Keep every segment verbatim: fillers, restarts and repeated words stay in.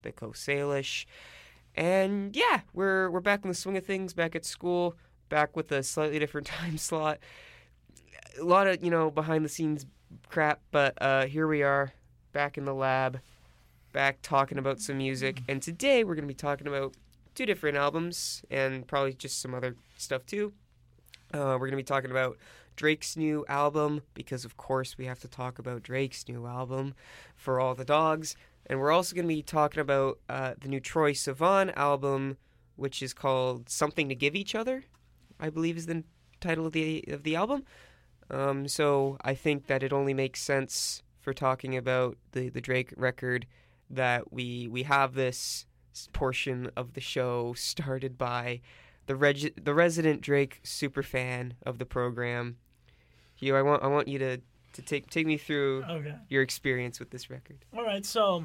the Coast Salish. And yeah, we're we're back in the swing of things, back at school, back with a slightly different time slot. A lot of, you know, behind the scenes crap, but uh, here we are, back in the lab, back talking about some music. And today we're going to be talking about two different albums and probably just some other stuff too. Uh, we're going to be talking about Drake's new album, because of course we have to talk about Drake's new album, For All the Dogs. And we're also going to be talking about uh, the new Troye Sivan album, which is called Something to Give Each Other, I believe is the title of the of the album. Um, so I think that it only makes sense for talking about the, the Drake record that we we have this portion of the show started by the reg- the resident Drake superfan of the program. Hugh, I want I want you to, to take take me through okay. your experience with this record. All right, so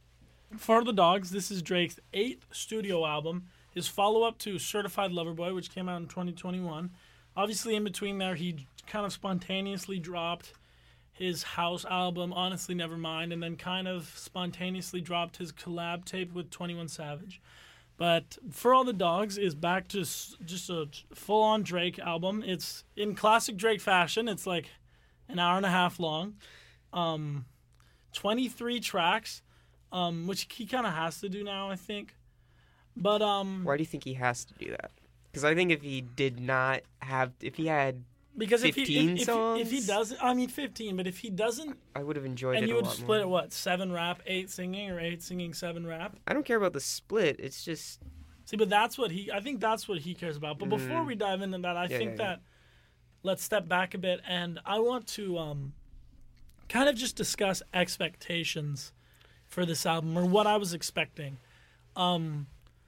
For the Dogs, this is Drake's eighth studio album, his follow-up to Certified Lover Boy, which came out in twenty twenty-one. Obviously, in between there, he kind of spontaneously dropped his house album, Honestly Nevermind, and then kind of spontaneously dropped his collab tape with twenty-one Savage. But For All the Dogs is back to just a full-on Drake album. It's in classic Drake fashion. It's like an hour and a half long, um, twenty-three tracks, um, which he kind of has to do now, I think. But um, why do you think he has to do that? Because I think if he did not have, if he had because if fifteen he if, songs, if, if he doesn't, I mean fifteen, but if he doesn't, I would have enjoyed and it you a would lot split more. it what seven rap, eight singing, or eight singing, seven rap. I don't care about the split. It's just see, but that's what he. I think that's what he cares about. But mm. before we dive into that, I yeah, think yeah, that yeah. let's step back a bit, and I want to um, kind of just discuss expectations for this album, or what I was expecting. Um,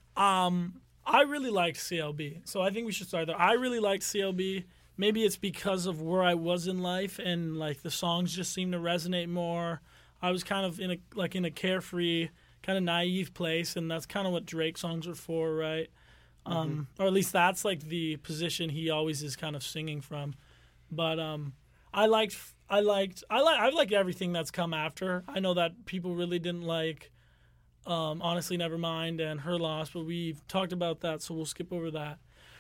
um, I really liked C L B, so I think we should start there. I really liked C L B. Maybe it's because of where I was in life, and like the songs just seemed to resonate more. I was kind of in a like in a carefree, kind of naive place, and that's kind of what Drake songs are for, right? Mm-hmm. Um, or at least that's like the position he always is kind of singing from. But um, I liked, I liked, I like, I like everything that's come after. I know that people really didn't like, um, Honestly Nevermind and Her Loss, but we've talked about that, so we'll skip over that.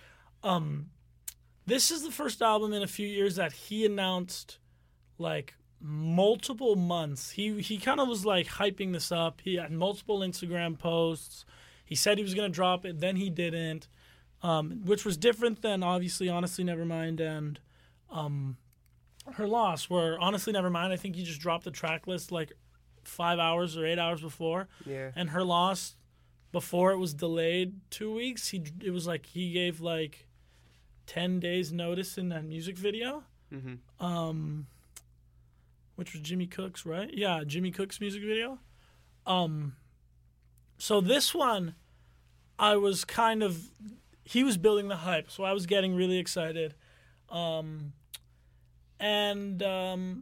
Um. This is the first album in a few years that he announced, like, multiple months. He he kind of was, like, hyping this up. He had multiple Instagram posts. He said he was going to drop it, then he didn't, um, which was different than, obviously, Honestly Nevermind and um, Her Loss, where Honestly Nevermind, I think he just dropped the track list, like, five hours or eight hours before. Yeah. And Her Loss, before it was delayed two weeks, he it was like he gave, like, ten days notice in that music video, mm-hmm. um, which was Jimmy Cook's, right? Yeah, Jimmy Cook's music video. Um, so this one, I was kind of, he was building the hype, so I was getting really excited. Um, and um,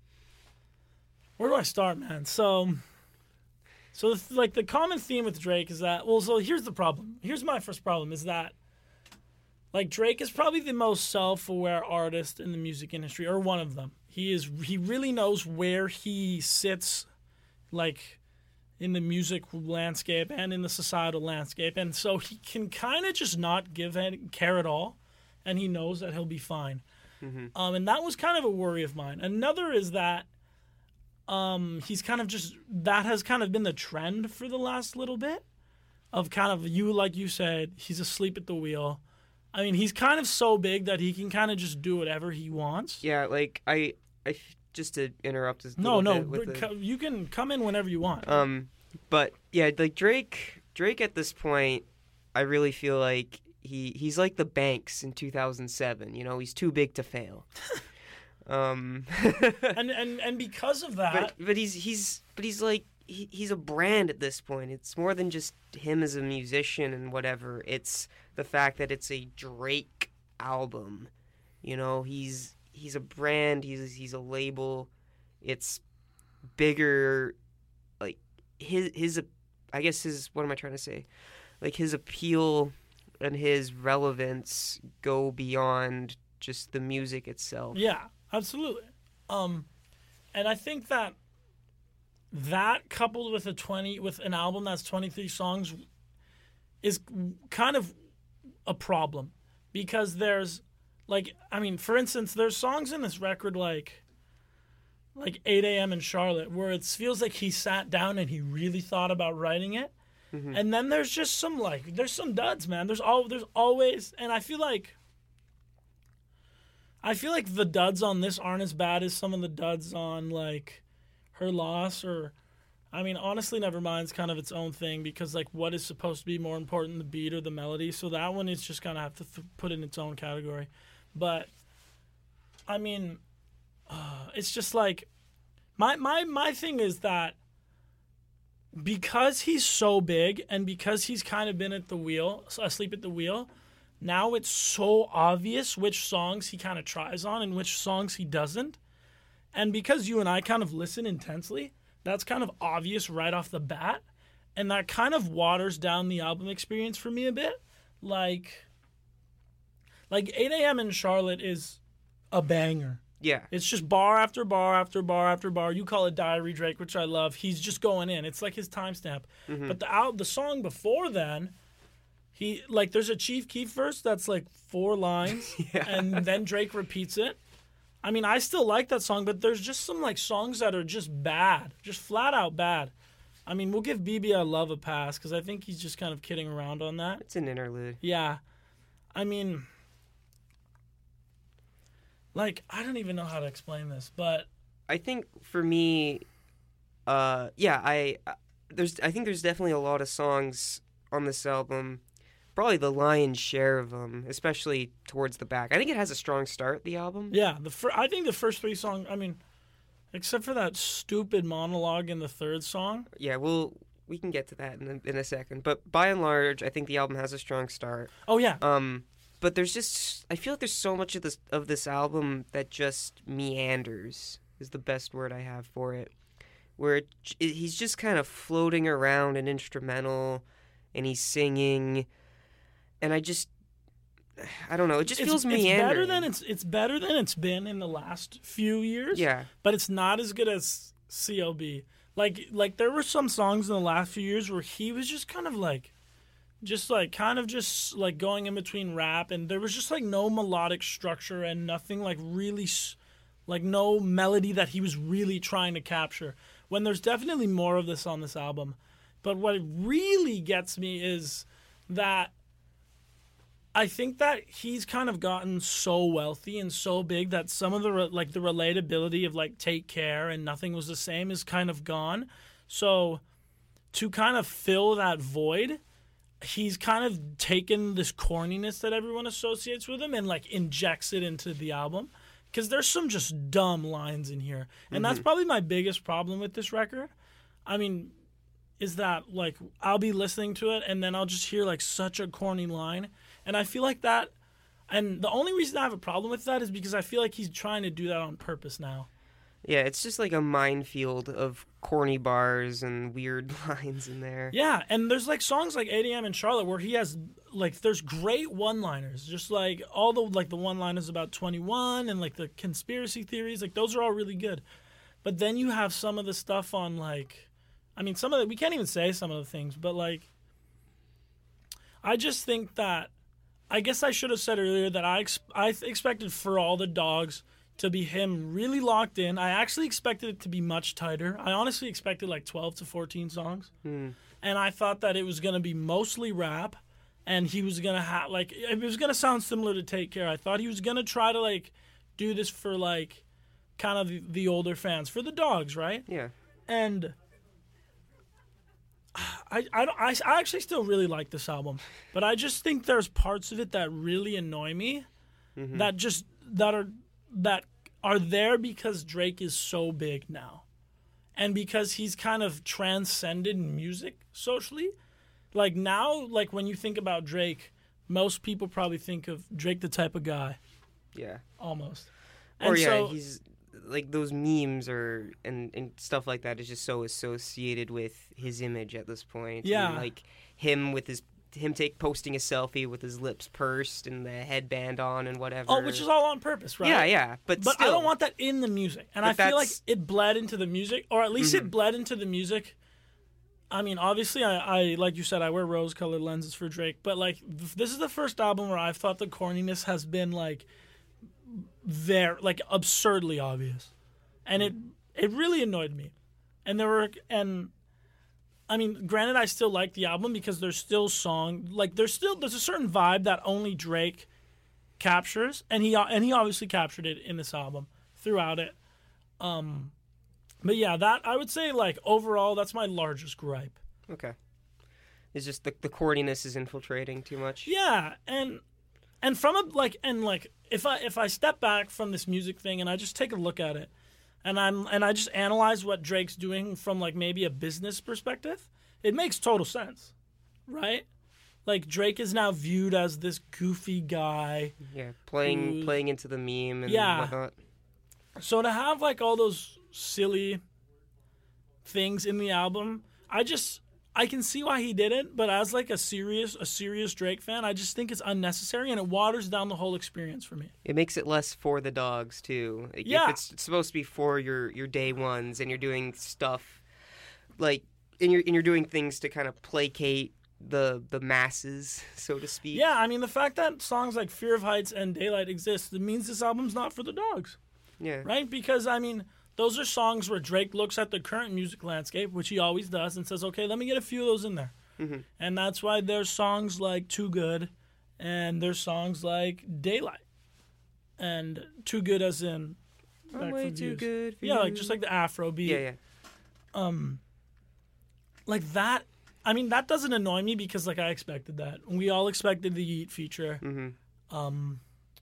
where do I start, man? So, so the, like the common theme with Drake is that, well, so here's the problem. Here's my first problem is that, like, Drake is probably the most self-aware artist in the music industry, or one of them. He is. He really knows where he sits, like, in the music landscape and in the societal landscape. And so he can kind of just not give any care at all, and he knows that he'll be fine. Mm-hmm. Um, and that was kind of a worry of mine. Another is that um, he's kind of just, that has kind of been the trend for the last little bit, of kind of, you, like you said, he's asleep at the wheel. I mean, he's kind of so big that he can kind of just do whatever he wants. Yeah, like, I, I just to interrupt this. No, no, bit the, you can come in whenever you want. Um, but yeah, like Drake, Drake at this point, I really feel like he he's like the Banks in two thousand seven. You know, he's too big to fail. um, and and and because of that, but, but he's he's but he's like he, he's a brand at this point. It's more than just him as a musician and whatever. It's the fact that it's a Drake album. You know, he's he's a brand, he's he's a label. It's bigger, like his his I guess his what am I trying to say? Like his appeal and his relevance go beyond just the music itself. Yeah, absolutely. Um and I think that that coupled with a twenty with an album that's twenty-three songs is kind of a problem, because there's like, I mean, for instance, there's songs in this record like like eight a.m. in Charlotte where it feels like he sat down and he really thought about writing it. Mm-hmm. And then there's just some like there's some duds, man. There's all there's always, and I feel like I feel like the duds on this aren't as bad as some of the duds on like Her Loss, or I mean, honestly, Nevermind's kind of its own thing, because like what is supposed to be more important, the beat or the melody? So that one is just gonna have to th- put in its own category. But I mean, uh, it's just like my my my thing is that because he's so big and because he's kind of been at the wheel, asleep at the wheel, now it's so obvious which songs he kind of tries on and which songs he doesn't. And because you and I kind of listen intensely, that's kind of obvious right off the bat. And that kind of waters down the album experience for me a bit. Like, like eight a.m. in Charlotte is a banger. Yeah. It's just bar after bar after bar after bar. You call it Diary Drake, which I love. He's just going in. It's like his timestamp. Mm-hmm. But the out the song before then, he like there's a Chief Keef verse that's like four lines, yeah. and then Drake repeats it. I mean, I still like that song, but there's just some like songs that are just bad, just flat out bad. I mean, we'll give B B I Love a pass because I think he's just kind of kidding around on that. It's an interlude. Yeah. I mean, like, I don't even know how to explain this, but I think for me, uh, yeah, I uh, there's I think there's definitely a lot of songs on this album, probably the lion's share of them, especially towards the back. I think it has a strong start, the album. Yeah, the fir- I think the first three songs, I mean, except for that stupid monologue in the third song. Yeah, we'll we can get to that in a, in a second, but by and large, I think the album has a strong start. Oh yeah. Um. But there's just, I feel like there's so much of this of this album that just meanders, is the best word I have for it. Where it, it, he's just kind of floating around an instrumental, and he's singing, and I just, I don't know, it just it's, feels it's meandering. Better than it's it's better than it's been in the last few years. Yeah. But it's not as good as C L B. Like like there were some songs in the last few years where he was just kind of like. Just like kind of just like going in between rap, and there was just like no melodic structure and nothing like really like no melody that he was really trying to capture, when there's definitely more of this on this album. But what really gets me is that I think that he's kind of gotten so wealthy and so big that some of the re- like the relatability of like Take Care and Nothing Was the Same is kind of gone. So to kind of fill that void, he's kind of taken this corniness that everyone associates with him and like injects it into the album, because there's some just dumb lines in here, and mm-hmm. that's probably my biggest problem with this record. I mean, is that like I'll be listening to it and then I'll just hear like such a corny line, and I feel like that, and the only reason I have a problem with that is because I feel like he's trying to do that on purpose now. Yeah, it's just like a minefield of corny bars and weird lines in there. Yeah, and there's like songs like eight a.m. in Charlotte where he has like there's great one-liners, just like all the like the one-liners about twenty-one and like the conspiracy theories, like those are all really good. But then you have some of the stuff on like, I mean, some of the, we can't even say some of the things, but like, I just think that, I guess I should have said earlier that I ex- I expected For All the Dogs to be him really locked in. I actually expected it to be much tighter. I honestly expected like twelve to fourteen songs. Mm. And I thought that it was going to be mostly rap, and he was going to have, like, it was going to sound similar to Take Care. I thought he was going to try to, like, do this for, like, kind of the, the older fans, for the dogs, right? Yeah. And I, I, I, I actually still really like this album, but I just think there's parts of it that really annoy me, mm-hmm. that just, that are, that are there because Drake is so big now, and because he's kind of transcended music socially. Like now, like when you think about Drake, most people probably think of Drake the type of guy. Yeah. Almost. Or and yeah, so, he's like those memes or and, and stuff like that is just so associated with his image at this point. Yeah. And, like him with his him take posting a selfie with his lips pursed and the headband on and whatever. Oh, which is all on purpose, right? Yeah, yeah, but But still. I don't want that in the music, and But I feel like that's- it bled into the music, or at least Mhm. it bled into the music. I mean, obviously, I, I like you said, I wear rose-colored lenses for Drake, but like th- this is the first album where I've thought the corniness has been like very, like absurdly obvious, and it it really annoyed me. And there were and. I mean, granted, I still like the album because there's still song like there's still there's a certain vibe that only Drake captures, and he and he obviously captured it in this album throughout it. Um, but yeah, that I would say like overall, that's my largest gripe. Okay. It's just the the corniness is infiltrating too much. Yeah, and and from a like and like if I if I step back from this music thing and I just take a look at it. And I'm and I just analyze what Drake's doing from like maybe a business perspective. It makes total sense, right? Like Drake is now viewed as this goofy guy. Yeah, playing Who's- playing into the meme and Yeah. whatnot. So to have like all those silly things in the album, I just I can see why he did it, but as like a serious a serious Drake fan, I just think it's unnecessary and it waters down the whole experience for me. It makes it less for the dogs too. Like, Yeah. If it's supposed to be for your, your day ones and you're doing stuff like and you're and you're doing things to kind of placate the the masses, so to speak. Yeah, I mean the fact that songs like Fear of Heights and Daylight exist, it means this album's not for the dogs. Yeah. Right? Because, I mean, those are songs where Drake looks at the current music landscape, which he always does, and says, okay, let me get a few of those in there. Mm-hmm. And that's why there's songs like Too Good, and there's songs like Daylight. And Too Good as in... I'm back way from too Views. good for Yeah, you. like just like the Afro beat. Yeah, yeah. Um, like that... I mean, that doesn't annoy me because, like, I expected that. We all expected the Yeet feature. Mm-hmm. Um...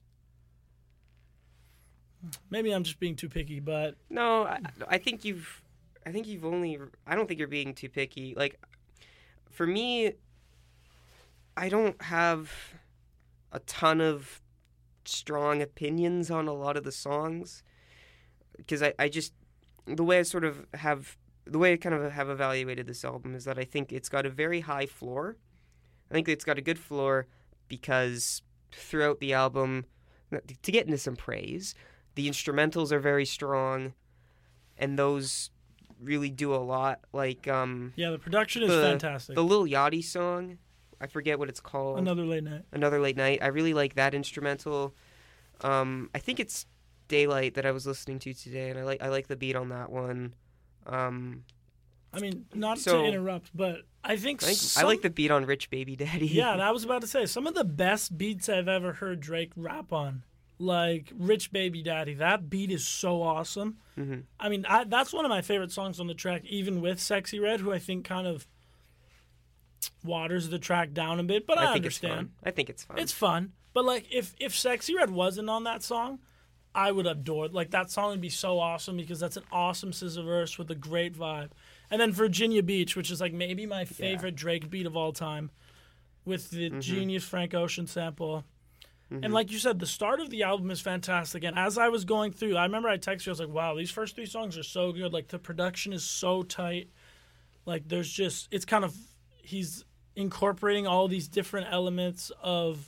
Maybe I'm just being too picky, but No, I, I think you've, I think you've only. I don't think you're being too picky. Like, for me, I don't have a ton of strong opinions on a lot of the songs because I, I just the way I sort of have the way I kind of have evaluated this album is that I think it's got a very high floor. I think it's got a good floor because throughout the album, to get into some praise. The instrumentals are very strong, and those really do a lot. Like um, yeah, the production is the, fantastic. The Lil Yachty song, I forget what it's called. Another Late Night. Another Late Night. I really like that instrumental. Um, I think it's Daylight that I was listening to today, and I like I like the beat on that one. Um, I mean, not So- to interrupt, but I think, I, think some, I like the beat on Rich Baby Daddy. Yeah, I was about to say some of the best beats I've ever heard Drake rap on, like Rich Baby Daddy. That beat is so awesome. hmm I mean, I, that's one of my favorite songs on the track, even with Sexy Red, who I think kind of waters the track down a bit. But I, I think understand. it's fun. I think it's fun. It's fun, but like if if Sexy Red wasn't on that song, I would adore it. Like that song would be so awesome because that's an awesome scissor verse with a great vibe. And then Virginia Beach, which is like maybe my favorite Drake beat of all time, with the Mm-hmm. genius Frank Ocean sample. And like you said, the start of the album is fantastic. And as I was going through, I remember I texted you, I was like, wow, these first three songs are so good. Like the production is so tight. Like there's just, it's kind of, he's incorporating all these different elements of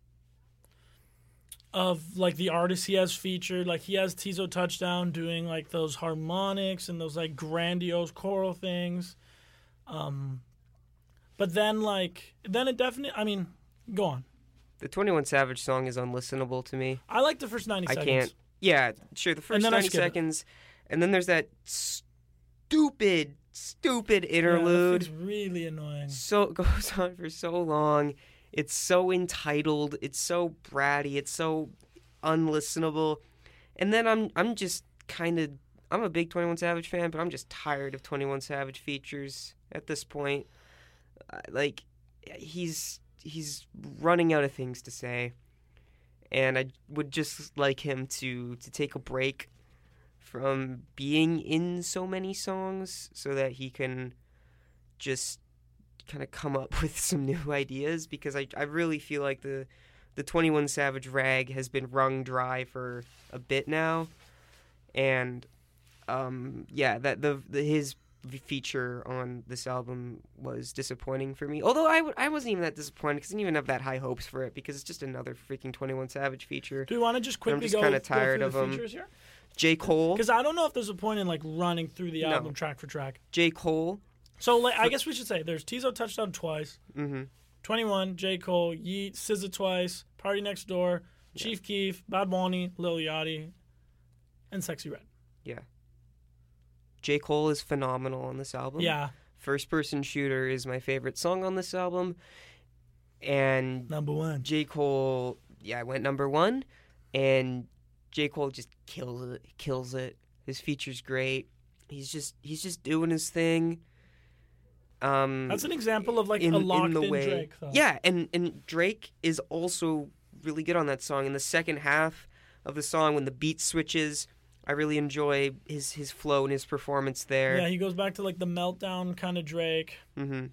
of like the artists he has featured. Like he has Tizo Touchdown doing like those harmonics and those like grandiose choral things. Um, but then like then it definitely. I mean, go on. The twenty-one Savage song is unlistenable to me. I like the first ninety I seconds. can't. Yeah, sure. The first then I ninety skip it. seconds, and then there's that stupid, stupid Yeah, interlude. that thing's really annoying. So it goes on for so long. It's so entitled. It's so bratty. It's so unlistenable. And then I'm I'm just kind of I'm a big twenty-one Savage fan, but I'm just tired of twenty-one Savage features at this point. Uh, like he's he's running out of things to say, and I would just like him to to take a break from being in so many songs so that he can just kind of come up with some new ideas, because I, I really feel like the the twenty-one Savage rag has been wrung dry for a bit now, and um yeah that the, the his v- feature on this album was disappointing for me. Although I, w- I wasn't even that disappointed because I didn't even have that high hopes for it because it's just another freaking twenty-one Savage feature. Do we want to just quickly I'm just go, kinda go tired through of the 'em. features here? J. Cole. Because I don't know if there's a point in like running through the No. album track for track. J. Cole. So like, I guess we should say there's Tizo Touchdown twice, Mm-hmm. twenty-one, J. Cole, Yeet, S Z A twice, Party Next Door, Chief Keef, Bad Bunny, Lil Yachty, and Sexy Red. Yeah. J. Cole is phenomenal on this album. Yeah, First Person Shooter is my favorite song on this album. And number one. J. Cole, yeah, I went number one. And J. Cole just kills it. Kills it. His feature's great. He's just he's just doing his thing. Um, That's an example of like in, a in locked the in way. Drake, though. Yeah, and, and Drake is also really good on that song. In the second half of the song, when the beat switches, I really enjoy his, his flow and his performance there. Yeah, he goes back to like the meltdown kind of Drake. Mm-hmm.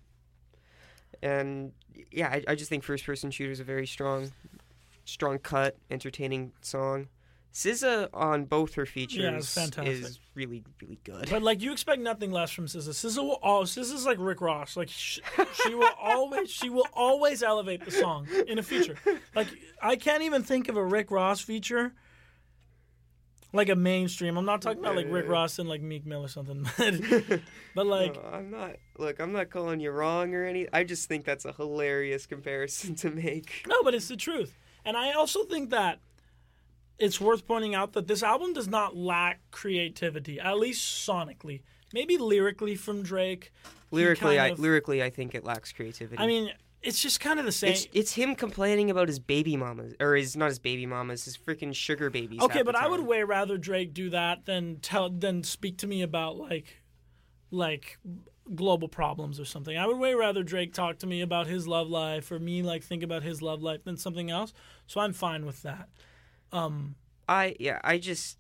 And yeah, I, I just think First Person Shooter is a very strong, strong cut, entertaining song. S Z A on both her features Yeah, it's fantastic. is really, really good. But like you expect nothing less from S Z A. S Z A will all. S Z A's like Rick Ross. Like sh- she will always, she will always elevate the song in a feature. Like I can't even think of a Rick Ross feature. Like a mainstream. I'm not talking about like Rick Ross and like Meek Mill or something. But like, No, I'm not. Look, I'm not calling you wrong or anything. I just think that's a hilarious comparison to make. no, but it's the truth. And I also think that it's worth pointing out that this album does not lack creativity, at least sonically. Maybe lyrically from Drake. he Lyrically, kind I of- lyrically, I think it lacks creativity. I mean, it's just kind of the same. it's it's him complaining about his baby mamas, or his not his baby mamas, his freaking sugar babies. Okay, half but the I would time. way rather Drake do that than tell than speak to me about like like global problems or something. I would way rather Drake talk to me about his love life or me like think about his love life than something else. So I'm fine with that. Um, I yeah, I just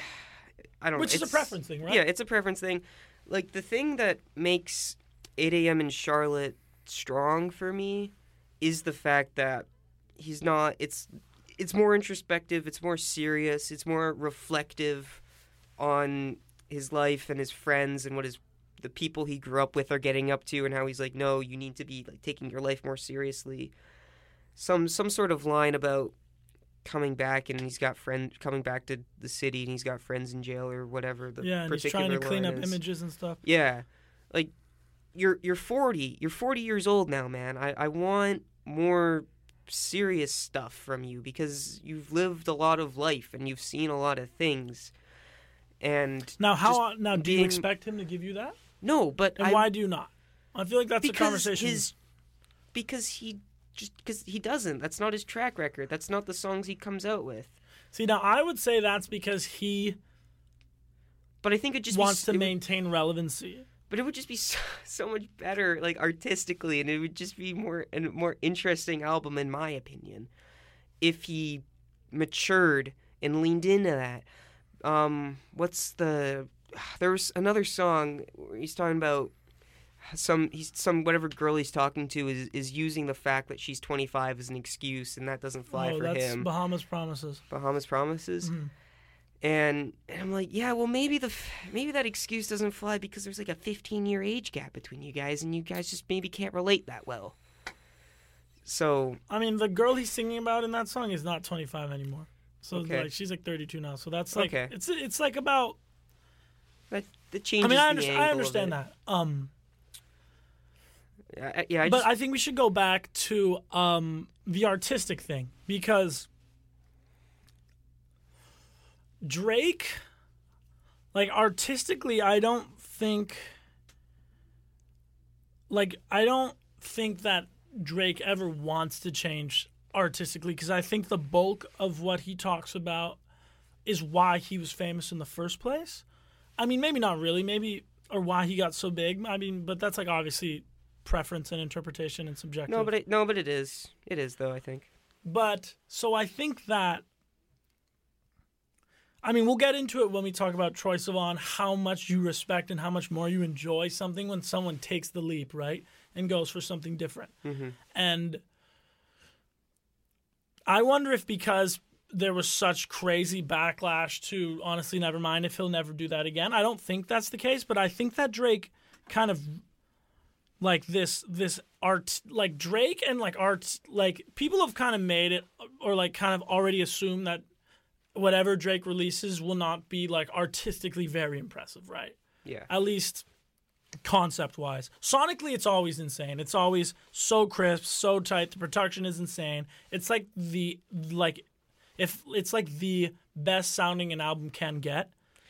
I don't know. which is a It's- preference thing, right? Yeah, it's a preference thing. Like the thing that makes eight a.m. in Charlotte strong for me is the fact that he's not. It's it's more introspective. It's more serious. It's more reflective on his life and his friends and what his the people he grew up with are getting up to and how he's like, no, you need to be like taking your life more seriously. Some some sort of line about coming back and he's got friend coming back to the city and he's got friends in jail or whatever the yeah, and he's particular trying to clean line up is. images and stuff. Yeah, like you're you're forty. You're forty years old now, man. I I want more serious stuff from you because you've lived a lot of life and you've seen a lot of things. And Now, how just now do you being- expect him to give you that? no, but And I, why do you not? I feel like that's a because conversation. his because he just because he doesn't. That's not his track record. That's not the songs he comes out with. See, now I would say that's because he But I think it just wants be, to it would- maintain relevancy. But it would just be so, so much better, like artistically, and it would just be more a more interesting album, in my opinion, if he matured and leaned into that. Um, what's the? There was another song where he's talking about some he's some whatever girl he's talking to is is using the fact that she's twenty-five as an excuse, and that doesn't fly oh, for that's him. Bahamas Promises. Bahamas Promises. Mhm. And, and I'm like, yeah, well, maybe the f- maybe that excuse doesn't fly because there's like a fifteen year age gap between you guys, and you guys just maybe can't relate that well. So I mean, the girl he's singing about in that song is not twenty-five anymore. So Okay. like she's like thirty-two now. So that's like Okay. it's it's like about. that, that changes. I mean, I, the understand. I angle of understand it. that. Um, Yeah, I, yeah, I but just, I think we should go back to um the artistic thing because Drake, like artistically, I don't think. Like I don't think that Drake ever wants to change artistically because I think the bulk of what he talks about is why he was famous in the first place. I mean, maybe not really, maybe or why he got so big. I mean, but that's like obviously preference and interpretation and subjective. no, but it, no, but it is. It is though. I think. But so I think that. I mean, we'll get into it when we talk about Troye Sivan, how much you respect and how much more you enjoy something when someone takes the leap, right? And goes for something different. Mm-hmm. And I wonder if because there was such crazy backlash to Honestly Nevermind, if he'll never do that again. I don't think that's the case, but I think that Drake kind of like this this art like Drake and like art like people have kind of made it or like kind of already assumed that whatever Drake releases will not be like artistically very impressive, right? Yeah. At least concept wise. Sonically, it's always insane. It's always so crisp, so tight. The production is insane. It's like the like if it's like the best sounding an album can get.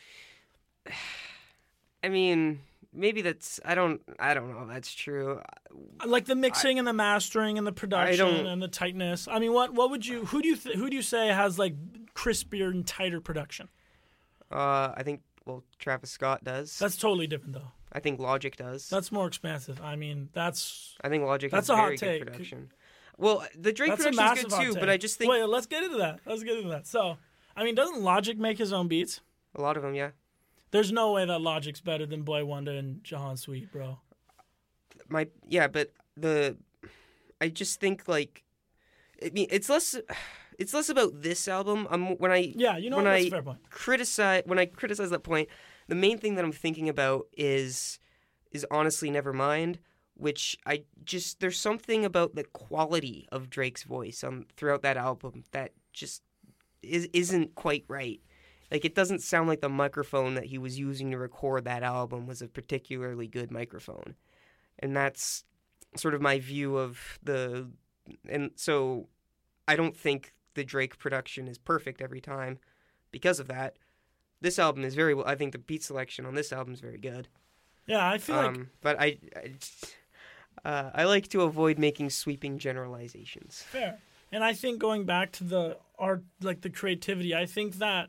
I mean, maybe that's I don't I don't know if that's true. Like the mixing I, and the mastering and the production and the tightness. I mean, what what would you who do you th- who do you say has like crispier and tighter production? Uh, I think well Travis Scott does. That's totally different though. I think Logic does. That's more expansive. I mean, that's. I think Logic that's has a very hot take. good production. Well, the Drake that's production is good too, but I just think. Wait, let's get into that. Let's get into that. So, I mean, doesn't Logic make his own beats? A lot of them, yeah. There's no way that Logic's better than Boy Wonder and Jahan Sweet, bro. My yeah, but the, I just think like, I mean, it's less. It's less about this album. Um, when I yeah, you know when that's I a fair point. criticize when I criticize that point, the main thing that I'm thinking about is is honestly Nevermind, which I just there's something about the quality of Drake's voice um throughout that album that just is isn't quite right. Like it doesn't sound like the microphone that he was using to record that album was a particularly good microphone, and that's sort of my view of the and so I don't think the Drake production is perfect every time because of that. This album is very well. I think the beat selection on this album is very good. Yeah, I feel um, like. But I, I, just, uh, I like to avoid making sweeping generalizations. Fair, and I think going back to the art, like the creativity, I think that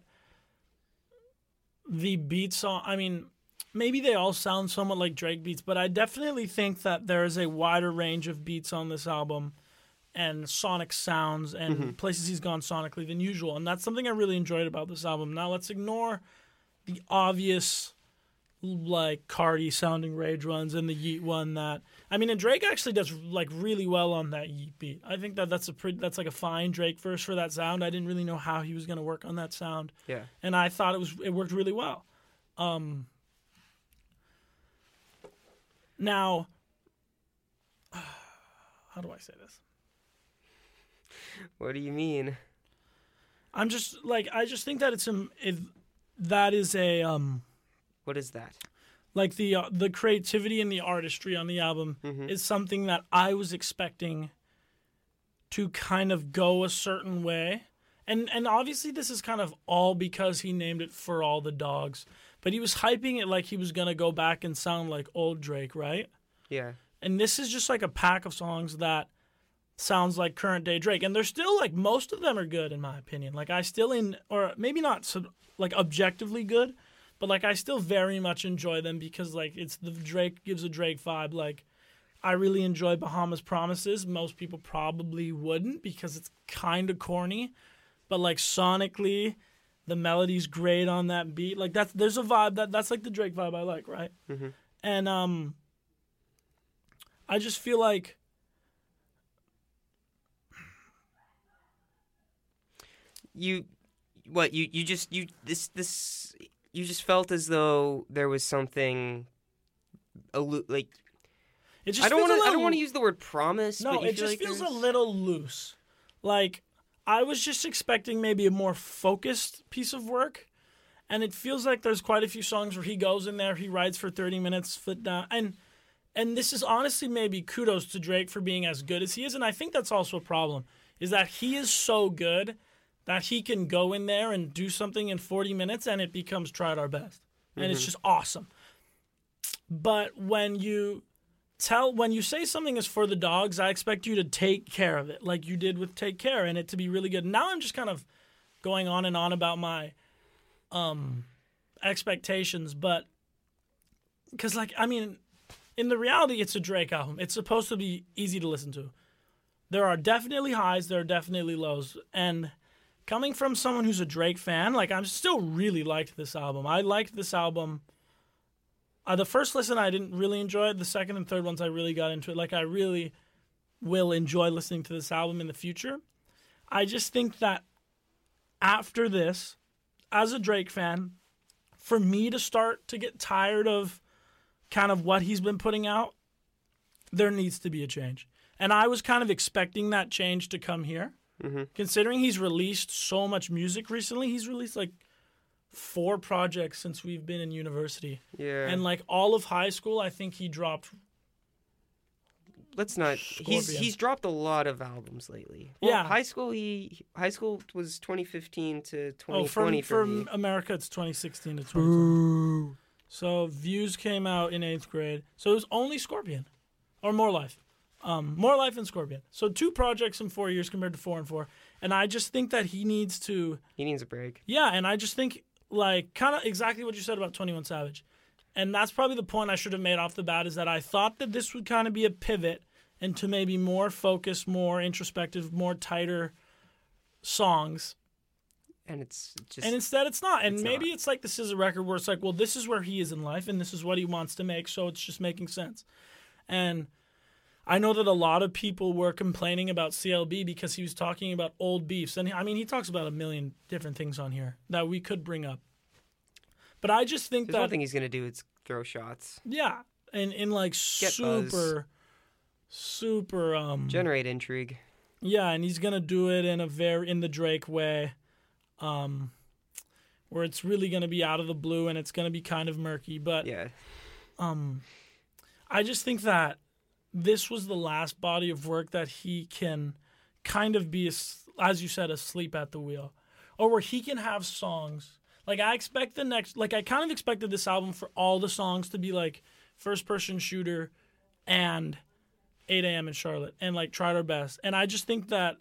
the beats on. I mean, maybe they all sound somewhat like Drake beats, but I definitely think that there is a wider range of beats on this album and sonic sounds and mm-hmm. places he's gone sonically than usual. And that's something I really enjoyed about this album. Now let's ignore the obvious like Cardi sounding Rage ones and the Yeet one that I mean and Drake actually does like really well on that Yeet beat. I think that that's a pretty that's like a fine Drake verse for that sound. I didn't really know how he was going to work on that sound. Yeah. And I thought it was it worked really well. Um Now how do I say this? What do you mean? I'm just like I just think that it's um it, that is a um. What is that? Like the uh, the creativity and the artistry on the album mm-hmm. is something that I was expecting to kind of go a certain way, and and obviously this is kind of all because he named it For All the Dogs, but he was hyping it like he was gonna go back and sound like old Drake, right? Yeah. And this is just like a pack of songs that sounds like current day Drake, and they're still like most of them are good in my opinion. Like I still in or maybe not so, like objectively good, but like I still very much enjoy them because like it's the Drake gives a Drake vibe. Like I really enjoy Bahamas Promises. Most people probably wouldn't because it's kind of corny, but like sonically, the melody's great on that beat. Like that's there's a vibe that that's like the Drake vibe I like, right? Mm-hmm. And um, I just feel like. You, what you you just you this this you just felt as though there was something, a like. It just I don't want to. I don't want to use the word promise. No, but it just like feels there's... a little loose. Like I was just expecting maybe a more focused piece of work, and it feels like there's quite a few songs where he goes in there, he rides for thirty minutes, foot down, and and this is honestly maybe kudos to Drake for being as good as he is, and I think that's also a problem is that he is so good. That he can go in there and do something in forty minutes and it becomes Tried Our Best. And mm-hmm. it's just awesome. But when you tell, when you say something is for the dogs, I expect you to take care of it like you did with Take Care and it to be really good. Now I'm just kind of going on and on about my um, expectations. But, because like, I mean, in the reality, it's a Drake album. It's supposed to be easy to listen to. There are definitely highs, there are definitely lows. And coming from someone who's a Drake fan, like I'm still really liked this album. I liked this album. Uh, the first listen I didn't really enjoy it. The second and third ones I really got into it. Like I really will enjoy listening to this album in the future. I just think that after this, as a Drake fan, for me to start to get tired of kind of what he's been putting out, there needs to be a change. And I was kind of expecting that change to come here. Mm-hmm. Considering he's released so much music recently, he's released like four projects since we've been in university. Yeah. And like all of high school, I think he dropped. Let's not. He's Scorpion. he's dropped a lot of albums lately. Well, Yeah. High school. He high school was twenty fifteen to twenty Oh, twenty from, for from me. America, it's twenty sixteen to twenty twenty. So Views came out in eighth grade. So it was only Scorpion, or More Life. Um, More Life and Scorpion. So two projects in four years compared to four and four. And I just think that he needs to. He needs a break. Yeah, and I just think, like, kind of exactly what you said about twenty-one Savage. And that's probably the point I should have made off the bat, is that I thought that this would kind of be a pivot into maybe more focused, more introspective, more tighter songs. And it's just. And instead it's not. And it's maybe not. it's like this is a record where it's like, well, this is where he is in life, and this is what he wants to make, so it's just making sense. And I know that a lot of people were complaining about C L B because he was talking about old beefs. And I mean, he talks about a million different things on here that we could bring up. But I just think There's that one thing he's gonna do. It's throw shots. yeah, and in like Get super, buzz. super um Generate intrigue. yeah, and he's gonna do it in a very in the Drake way, um, where it's really gonna be out of the blue and it's gonna be kind of murky. But Yeah. um, I just think that this was the last body of work that he can kind of be, as as you said, asleep at the wheel, or where he can have songs. Like I expect the next, like I kind of expected this album for all the songs to be like First Person Shooter and eight a.m. in Charlotte and like Tried Our Best. And I just think that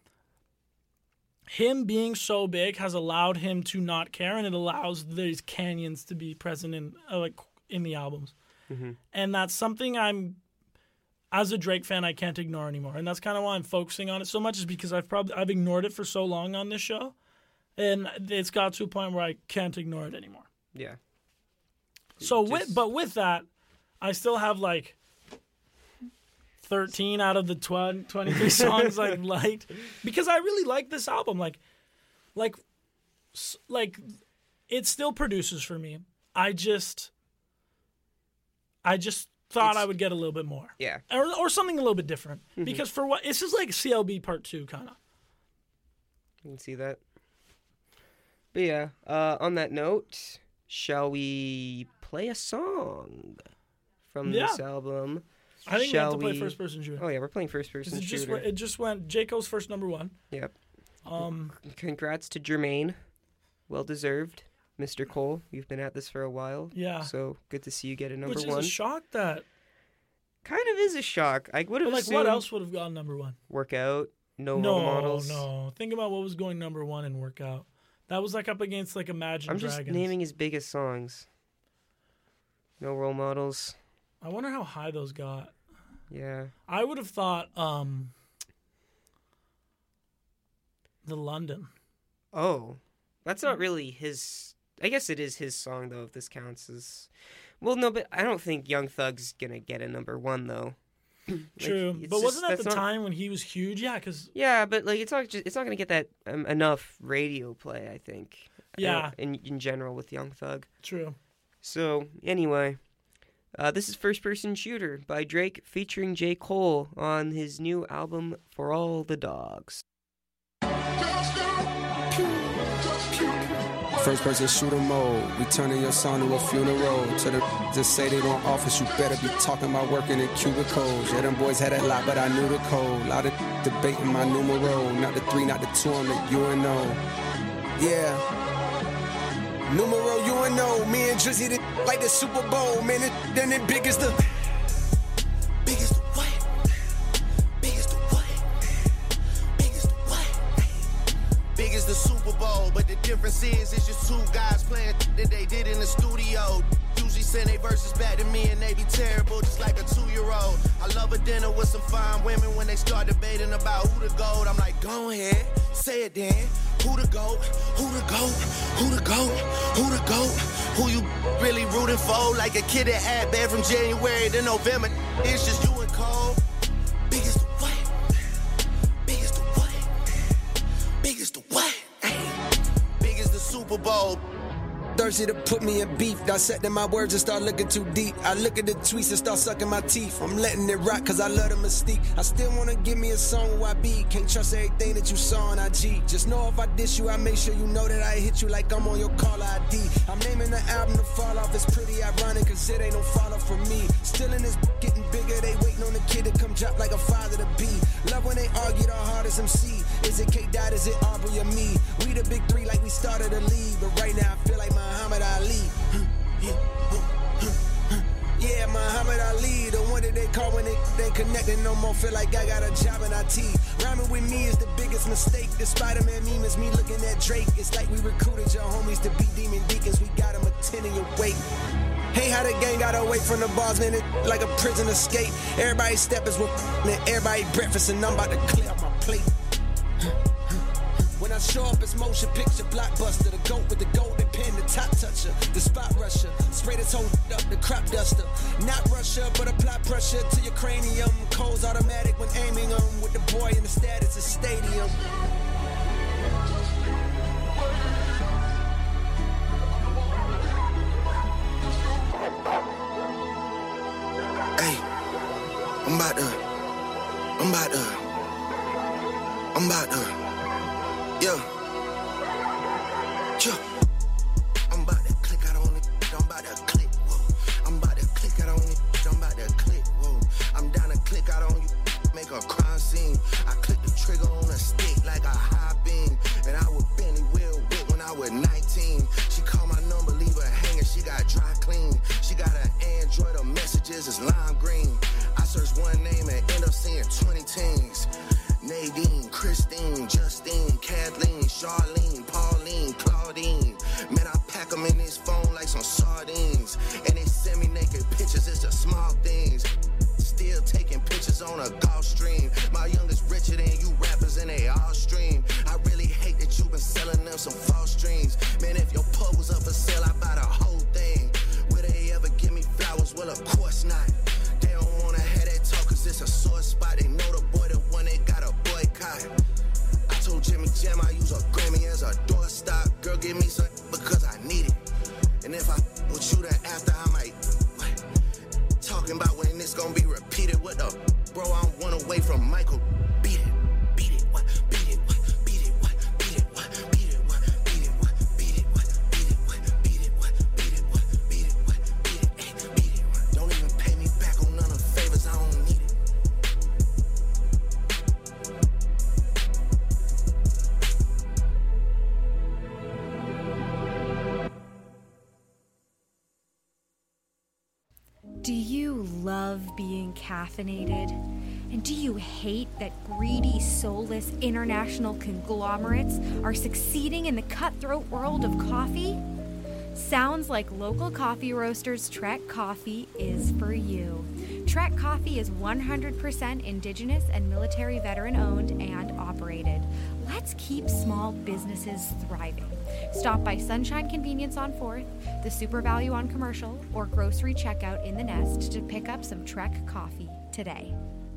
him being so big has allowed him to not care, and it allows these canyons to be present in uh, like in the albums. Mm-hmm. And that's something I'm, as a Drake fan, I can't ignore anymore. And that's kind of why I'm focusing on it so much, is because I've probably I've ignored it for so long on this show, and it's got to a point where I can't ignore it anymore. Yeah. So Just- with but with that, I still have like thirteen out of the twenty-three songs I liked, because I really like this album. Like, like, s- like, it still produces for me. I just, I just thought It's- I would get a little bit more, Yeah. or or something a little bit different. Mm-hmm. Because for what this is like C L B Part Two, kind of. You can see that. But yeah, uh, on that note, shall we play a song from Yeah. this album? I think Shall we have to play we- First Person Shooter. Oh yeah, we're playing first 'Cause person it just shooter. went, it just went J. Cole's first number one. Yep. Um, Congrats to Jermaine. Well deserved. Mister Cole, you've been at this for a while. yeah, So good to see you get a number which is one. a shock that. Kind of is a shock. I would have But like, assumed what else would have gone number one? Workout, no, No, role models. no. Think about what was going number one in Workout. That was like up against like Imagine I'm just Dragons. naming his biggest songs. No role models. I wonder how high those got. Yeah. I would have thought um the London. Oh, that's not really his. I guess it is his song though. If this counts as, well, no, but I don't think Young Thug's gonna get a number one though. Like, True, it's but just- wasn't that that's the not- time when he was huge? Yeah, because Yeah, but like it's not just it's not gonna get that um, enough radio play. I think. Yeah. Uh, in in general with Young Thug. true. So anyway, uh, this is First Person Shooter by Drake featuring J. Cole on his new album For All the Dogs. First person shooter mode. We turning your son to a funeral. To the just say they don't office, you better be talking about working in cubicles. Yeah, them boys had a lot, but I knew the code. Lot of debating my numero. Not the three, not the two, I'm the U N O. Yeah. Numero U N O. Me and Drizzy the, like the Super Bowl. Man, it, then it big as the. Big as the what? Big as the what? Big as the what? Big as the Super Bowl, but the difference is it's just two guys playing that they did in the studio. Usually send their verses back to me and they be terrible, just like a two-year-old. I love a dinner with some fine women when they start debating about who the GOAT. I'm like, go ahead, say it then. Who the GOAT? Who the GOAT? Who the GOAT? Who the GOAT? Who you really rooting for? Like a kid that had bad from January to November. It's just you and Cole. Big as the what? Big as the what? Big as the what? Ay. Big as the Super Bowl. thirsty to put me in beef. Dissecting my words and start looking too deep. I look at the tweets and start sucking my teeth. I'm letting it rock cause I love the mystique. I still wanna give me a song where I be. Can't trust everything that you saw on I G. Just know if I diss you, I make sure you know that I hit you like I'm on your caller I D. I'm naming the album to fall off. It's pretty ironic cause it ain't no follow from me. Still in this getting bigger. They waiting on the kid to come drop like a father to be. Love when they argue the hardest M C. Is it K Dot, is it Aubrey or me? We the big three like we started a league. But right now I feel like Muhammad Ali. Yeah, Muhammad Ali, the one that they call when they ain't connecting no more. Feel like I got a job in I T. Rhyming with me is the biggest mistake. The Spider-Man meme is me looking at Drake. It's like we recruited your homies to be demon deacons. We got them attending your wake. Hey, how the gang got away from the bars, man, it like a prison escape. Everybody steppers with and everybody breakfast, and I'm about to clear up my plate. When I show up, it's motion picture blockbuster. The goat with the golden pen, the top toucher, the spot rusher. Spray this whole up, the crop duster. Not Russia, but apply pressure to your cranium. Cold's automatic when aiming them. With the boy in the status of stadium. Hey, I'm about to, I'm about to, I'm about to. Yeah. Yeah. I'm about to click out on it. I'm about to click. Whoa. I'm about to click out on it. I'm about to click. Whoa. I'm down to click out on you. Make a crime scene. I click the trigger on a stick like a high beam. And I was Benny Will Whip when I was nineteen. She called my number, leave her hanging. She got dry clean. She got an Android. Her messages is lime green. I search one name and end up seeing twenty teens. Nadine, Christine, Justine, Kathleen, Charlene, Pauline, Claudine. Man, I pack them in this phone like some sardines. And they send me naked pictures, it's the small things. Still taking pictures on a golf stream. My youngest richer than you rappers and they all stream. I really hate that you've been selling them some false dreams. Man, if your pub was up for sale, I buy the whole thing. Will they ever give me flowers? Well, of course not. They don't wanna have that talk cause it's a sore spot. They know the boy, the one that got a boycott. I told Jimmy Jam I use a Grammy as a doorstop. Girl, give me some because I need it. And if I with you then after I might what? Talking about when this gonna be repeated. What the bro, I'm one away from Michael. Beat it, beat it, what? Beat it, what? Beat it, what? Beat it, what? Beat it, what? Beat it, what? Beat it, what? Beat it, what? Beat it, what? Beat it, what? Beat it, what? Beat it, ay, beat it, what? Don't even pay me back on none of the favors, I don't need it. Do you love being caffeinated? And do you hate that greedy, soulless international conglomerates are succeeding in the cutthroat world of coffee? Sounds like local coffee roasters Trek Coffee is for you. Trek Coffee is one hundred percent indigenous and military veteran owned and operated. Let's keep small businesses thriving. Stop by Sunshine Convenience on fourth, the Super Value on Commercial, or grocery checkout in the Nest to pick up some Trek Coffee today.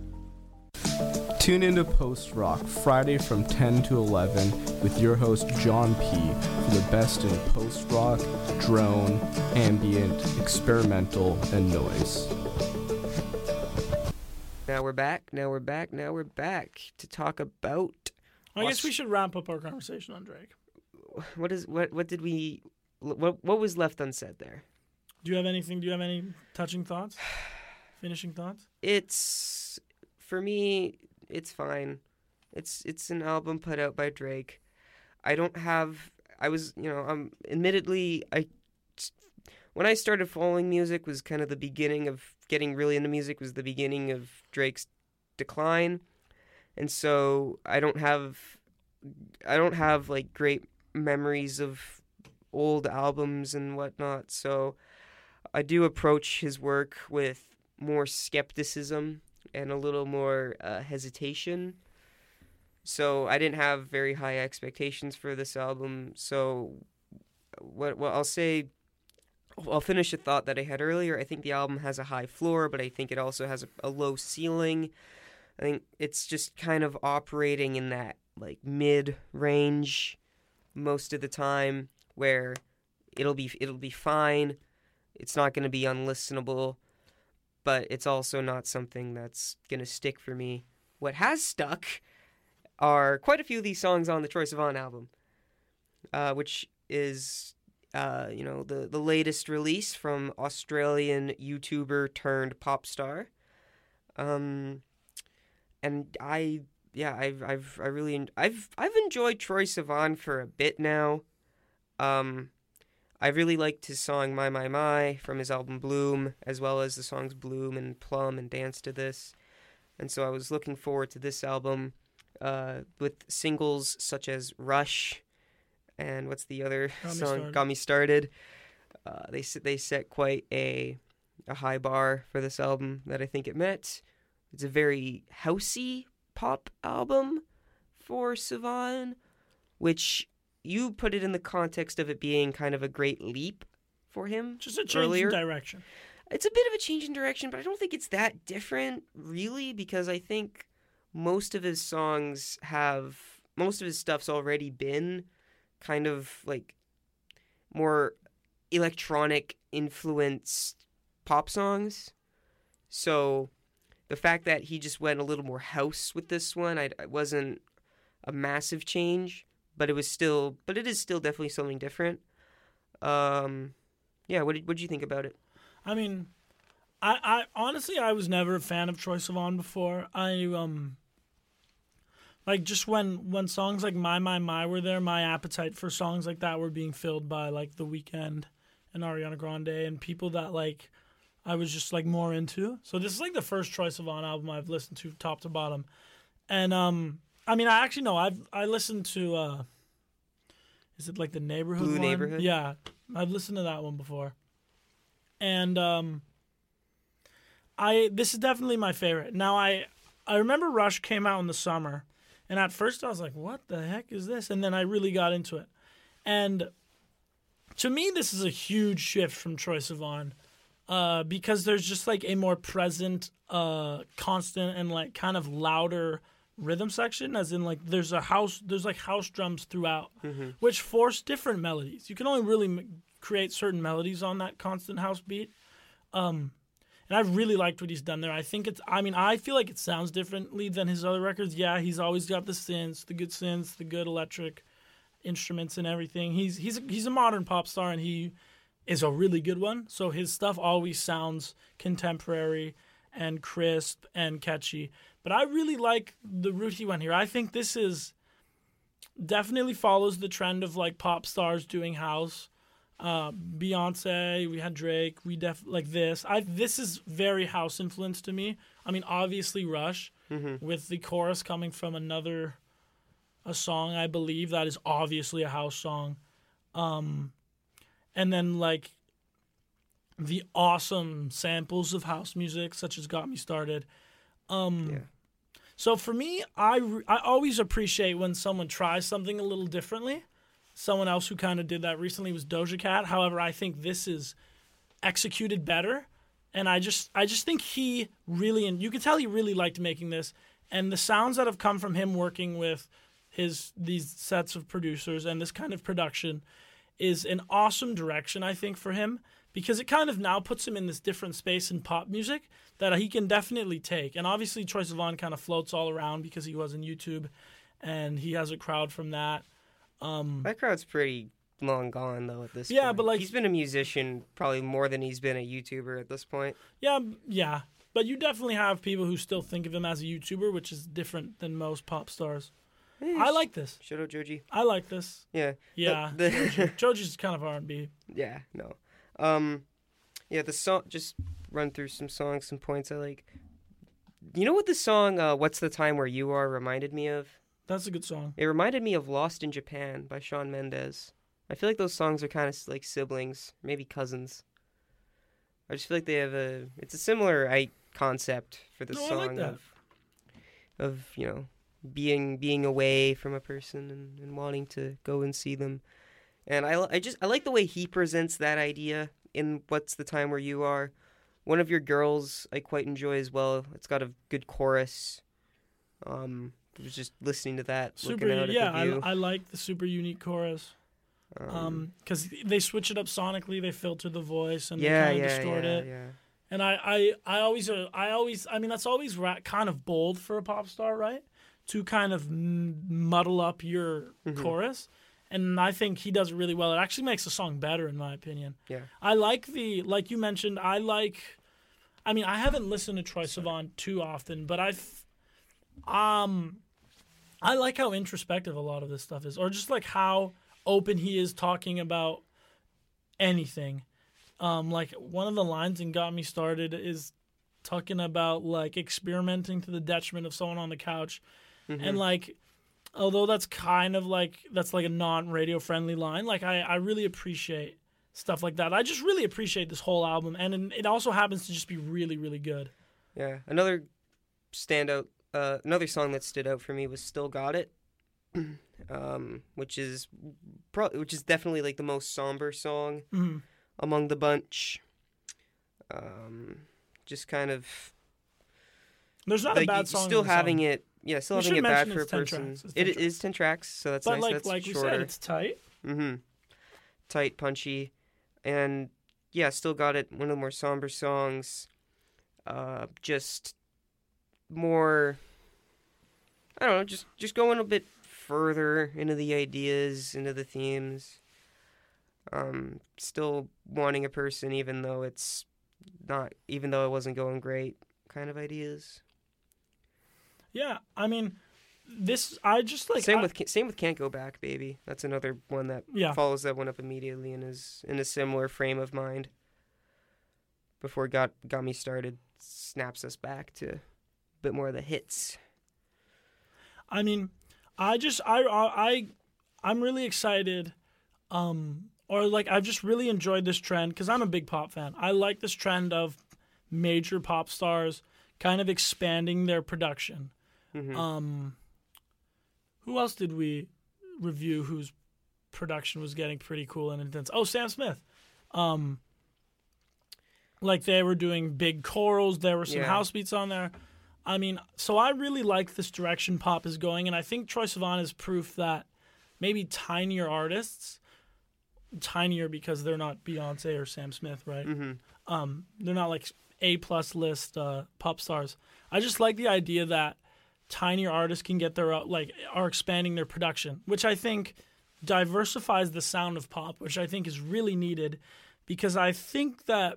Tune into Post Rock Friday from ten to eleven with your host John P. for the best in post rock, drone, ambient, experimental, and noise. Now we're back. Now we're back. Now we're back to talk about. I guess we should wrap up our conversation on Drake. What is what? What did we? What what was left unsaid there? Do you have anything? Do you have any touching thoughts? Finishing thoughts? It's for me. It's fine. It's it's an album put out by Drake. I don't have. I was you know. Um. Admittedly, I when I started following music was kind of the beginning of getting really into music. Was the beginning of Drake's decline, and so I don't have. I don't have like great memories of old albums and whatnot, so I do approach his work with more skepticism and a little more uh, hesitation. So I didn't have very high expectations for this album. So what what I'll say, I'll finish a thought that I had earlier. I think the album has a high floor, but I think it also has a, a low ceiling. I think it's just kind of operating in that like mid range most of the time, where it'll be it'll be fine. It's not going to be unlistenable, but it's also not something that's going to stick for me. What has stuck are quite a few of these songs on the Troye Sivan album, uh, which is, uh, you know, the, the latest release from Australian YouTuber turned pop star. Um, and I, yeah, I've, I've, I really, I've, I've enjoyed Troye Sivan for a bit now. Um, I really liked his song My My My from his album Bloom, as well as the songs Bloom and Plum and Dance to This. And so I was looking forward to this album uh, with singles such as Rush and what's the other Got Me song? Started. Got Me Started. Uh, they they set quite a a high bar for this album that I think it met. It's a very housey pop album for Sivan, which you put it in the context of it being kind of a great leap for him. Just a change earlier. in direction. It's a bit of a change in direction, but I don't think it's that different, really, because I think most of his songs have, most of his stuff's already been kind of like more electronic influenced pop songs. So the fact that he just went a little more house with this one, I, it wasn't a massive change, but it was still, but it is still definitely something different. Um, yeah, what did what did you think about it? I mean, I, I honestly I was never a fan of Troye Sivan before. I um like just when when songs like My My My were there, my appetite for songs like that were being filled by like The Weeknd and Ariana Grande and people that like I was just like more into. So this is like the first Troye Sivan album I've listened to top to bottom. And um I mean I actually no, I've I listened to uh is it like the Neighborhood Blue one? Neighborhood? Yeah. I've listened to that one before. And um, I this is definitely my favorite. Now I I remember Rush came out in the summer, and at first I was like, "What the heck is this?" And then I really got into it. And to me, this is a huge shift from Troye Sivan, uh, because there's just like a more present, uh, constant, and like kind of louder rhythm section. As in, like there's a house, there's like house drums throughout, Mm-hmm. which force different melodies. You can only really m- create certain melodies on that constant house beat. Um, and I've really liked what he's done there. I think it's, I mean, I feel like it sounds differently than his other records. Yeah, he's always got the synths, the good synths, the good electric instruments and everything. He's he's he's a modern pop star, and he is a really good one. So his stuff always sounds contemporary and crisp and catchy. But I really like the route he went here. I think this is definitely follows the trend of like pop stars doing house. Uh, Beyonce, we had Drake, we def like this. I this is very house influenced to me. I mean, obviously Rush, Mm-hmm. with the chorus coming from another a song, I believe that is obviously a house song. Um, and then like the awesome samples of house music, such as "Got Me Started." Um, Yeah. So for me, I re- I always appreciate when someone tries something a little differently. Someone else who kind of did that recently was Doja Cat. However, I think this is executed better, and I just I just think he really, and you can tell he really liked making this. And the sounds that have come from him working with his these sets of producers and this kind of production is an awesome direction, I think, for him, because it kind of now puts him in this different space in pop music that he can definitely take. And obviously, Troye Sivan kind of floats all around because he was on YouTube, and he has a crowd from that. Um, That crowd's pretty long gone, though, at this Yeah, point. but, like- he's been a musician probably more than he's been a YouTuber at this point. yeah, yeah. But you definitely have people who still think of him as a YouTuber, which is different than most pop stars. I like this. Shout out Joji. I like this. Yeah. Yeah. The- the- Joji's kind of R and B. yeah, no. Um, yeah, the song, just run through some songs, some points I like. You know what the song, uh, What's the Time Where You Are, reminded me of? That's a good song. It reminded me of Lost in Japan by Shawn Mendes. I feel like those songs are kind of like siblings, maybe cousins. I just feel like they have a, it's a similar I, concept for the No, I song like that. of, of, you know, being being away from a person and, and wanting to go and see them. And I, I just, I like the way he presents that idea in What's the Time Where You Are. One of Your Girls I quite enjoy as well. It's got a good chorus. Um, I was just listening to that, Super, looking out yeah. at the view. I, I like the super unique chorus. Um, because they switch it up sonically, they filter the voice and Yeah, they kind of yeah, distort yeah, it. yeah. And I, I, I always, uh, I always, I mean, that's always ra- kind of bold for a pop star, right? To kind of m- muddle up your Mm-hmm. chorus. And I think he does it really well. It actually makes the song better, in my opinion. Yeah. I like the, like you mentioned, I like, I mean, I haven't listened to Troye Sivan too often, but I've, um, I like how introspective a lot of this stuff is, or just like how open he is talking about anything. Um, like one of the lines in Got Me Started is talking about like experimenting to the detriment of someone on the couch. Mm-hmm. And like, although that's kind of like, that's like a non-radio friendly line, like I, I really appreciate stuff like that. I just really appreciate this whole album. And it also happens to just be really, really good. Yeah. Another standout, uh, another song that stood out for me was Still Got It. Um, which is pro- which is definitely like the most somber song Mm-hmm. among the bunch. Um, just kind of There's not like a bad you- song. still in the having song. it, yeah, still We having should it bad mention for a it's ten person. tracks. It's It ten is ten tracks, so that's But nice. like, that's like we shorter. said, it's tight. Mm-hmm. Tight, punchy, and yeah, Still Got It. One of the more somber songs. Uh, just more. I don't know. Just just going a bit further into the ideas, into the themes. Um, still wanting a person, even though it's not, even though it wasn't going great. Kind of ideas. Yeah, I mean, this I just like same I- with same with Can't Go Back, Baby. That's another one that Yeah. follows that one up immediately and is in a similar frame of mind. Before got got me started, snaps us back to a bit more of the hits. I mean, I just I I I'm really excited, um, or like I've just really enjoyed this trend because I'm a big pop fan. I like this trend of major pop stars kind of expanding their production. Mm-hmm. Um, who else did we review whose production was getting pretty cool and intense? Oh, Sam Smith. Um, like they were doing big chorals. There were some Yeah. house beats on there. I mean, so I really like this direction pop is going, and I think Troye Sivan is proof that maybe tinier artists, tinier because they're not Beyonce or Sam Smith, right? Mm-hmm. Um, they're not like A plus list uh, pop stars. I just like the idea that tinier artists can get their uh, like are expanding their production, which I think diversifies the sound of pop, which I think is really needed, because I think that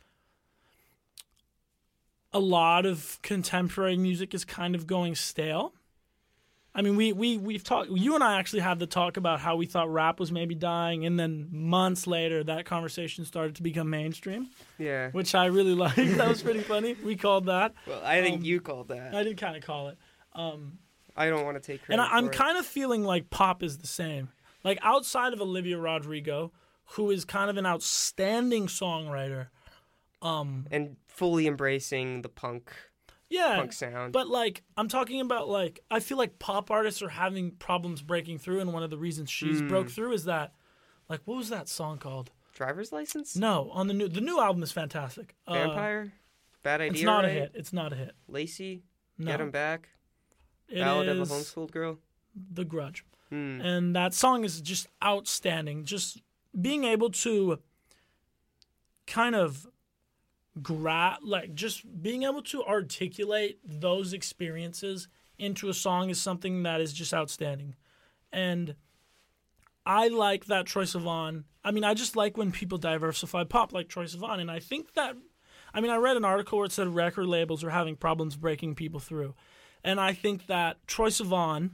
a lot of contemporary music is kind of going stale. I mean, we, we, we've talked, you and I actually had the talk about how we thought rap was maybe dying, and then months later, that conversation started to become mainstream, Yeah. which I really liked. That was pretty funny. We called that. Well, I think um, you called that. I did kind of call it. Um, I don't want to take credit and I, I'm for it. kind of feeling like pop is the same. Like, outside of Olivia Rodrigo, who is kind of an outstanding songwriter. Um, and fully embracing the punk yeah. punk sound. But, like, I'm talking about, like, I feel like pop artists are having problems breaking through, and one of the reasons she's Mm. broke through is that, like, what was that song called? Driver's License? No, on the new the new album is fantastic. Uh, Vampire? Bad Idea, It's not right? a hit. It's not a hit. Lacey? No. Get 'Em Back? It Ballad of is a Homeschooled Girl? The Grudge. Hmm. And that song is just outstanding. Just being able to kind of gra- like just being able to articulate those experiences into a song is something that is just outstanding. And I like that Troye Sivan. I mean, I just like when people diversify pop like Troye Sivan. And I think that, I mean, I read an article where it said record labels are having problems breaking people through. And I think that Troye Sivan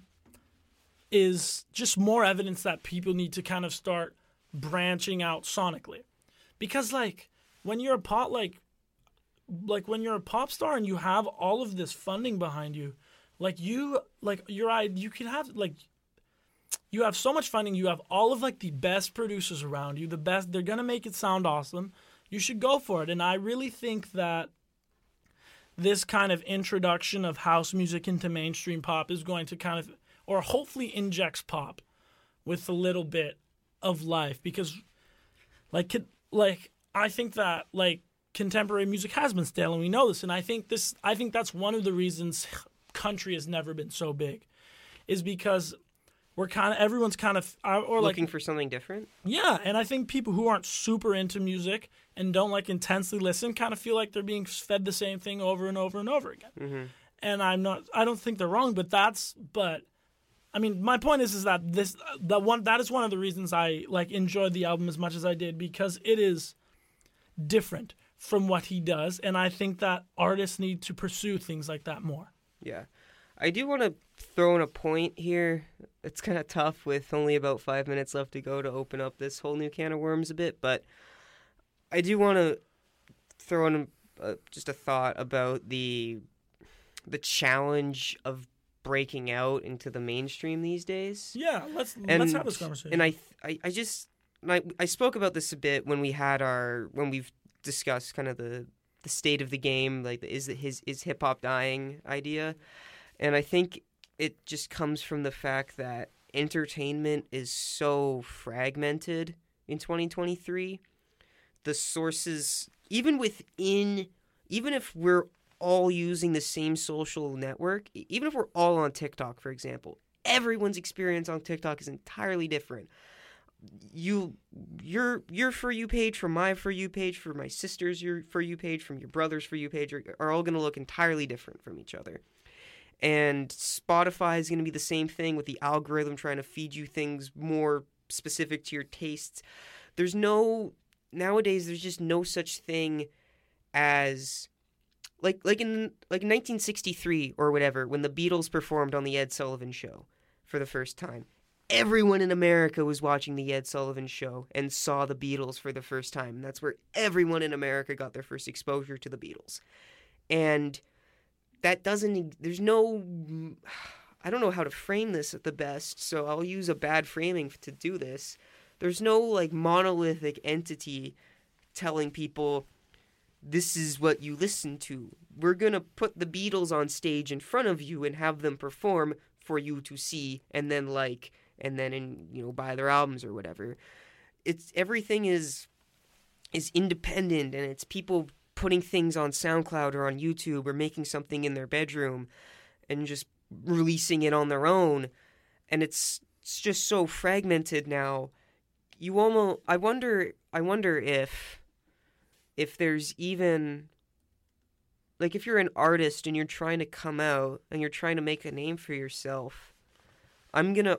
is just more evidence that people need to kind of start branching out sonically. Because, like, when you're a pop, like, like when you're a pop star and you have all of this funding behind you, like you, like your, you can have like, you have so much funding. You have all of like the best producers around you. The best, they're gonna make it sound awesome. You should go for it. And I really think that this kind of introduction of house music into mainstream pop is going to kind of, or hopefully injects pop with a little bit of life, because, like, like I think that like. contemporary music has been stale, and we know this. And I think this, I think that's one of the reasons country has never been so big, is because we're kind of everyone's kind of or like Looking for something different? yeah, and I think people who aren't super into music and don't like intensely listen kind of feel like they're being fed the same thing over and over and over again. Mm-hmm. And I'm not I don't think they're wrong, but that's but I mean, my point is is that this that one that is one of the reasons I like enjoyed the album as much as I did, because it is different from what he does, and I think that artists need to pursue things like that more. Yeah. I do want to throw in a point here. It's kind of tough with only about five minutes left to go to open up this whole new can of worms a bit, but I do want to throw in a, just a thought about the the challenge of breaking out into the mainstream these days. Yeah, let's And, let's have this conversation. And I, I, I just, I, I spoke about this a bit when we had our, when we've discussed kind of the, the state of the game, like the, is it his, is hip hop dying idea. And I think it just comes from the fact that entertainment is so fragmented in twenty twenty-three. The sources, even within, even if we're all using the same social network, even if we're all on TikTok, for example, everyone's experience on TikTok is entirely different. You, your, your For You page from my For You page, for my sister's your For You page, from your brother's For You page are, are all going to look entirely different from each other. And Spotify is going to be the same thing with the algorithm trying to feed you things more specific to your tastes. There's no, nowadays, there's just no such thing as, like like in like nineteen sixty-three or whatever, when the Beatles performed on the Ed Sullivan Show for the first time. Everyone in America was watching the Ed Sullivan Show and saw the Beatles for the first time. And that's where everyone in America got their first exposure to the Beatles. And that doesn't, there's no, I don't know how to frame this at the best, so I'll use a bad framing to do this. There's no, like, monolithic entity telling people, this is what you listen to. We're going to put the Beatles on stage in front of you and have them perform for you to see and then, like, and then, in, you know, buy their albums or whatever. It's, everything is, is independent, and it's people putting things on SoundCloud or on YouTube or making something in their bedroom and just releasing it on their own. And it's, it's just so fragmented now. You almost, I wonder, I wonder if, if there's even, like, if you're an artist and you're trying to come out and you're trying to make a name for yourself, I'm going to